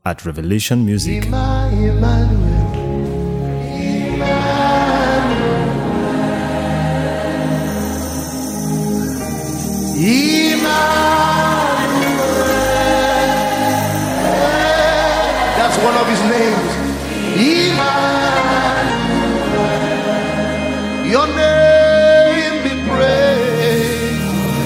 at Revelation Music. Emmanuel, that's one of his names. Emmanuel, your name be praised.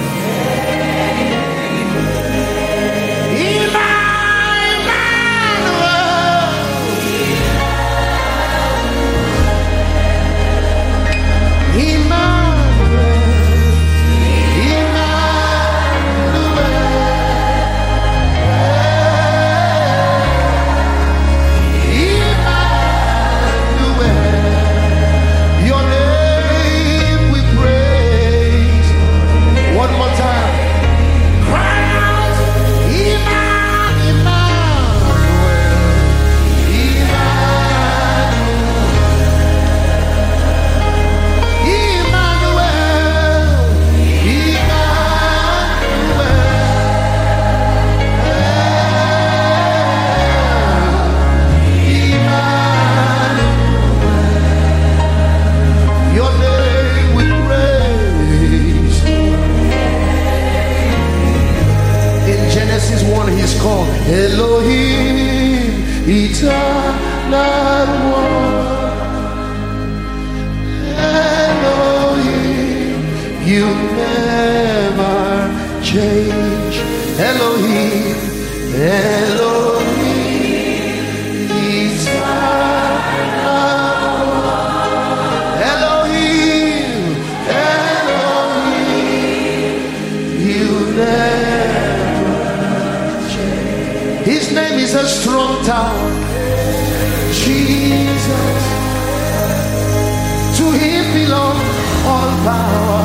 He's called Elohim, eternal one. Elohim, you never change. Elohim, Elohim, eternal one. Elohim, Elohim, you never. His name is a strong tower, Jesus. To him belongs all power.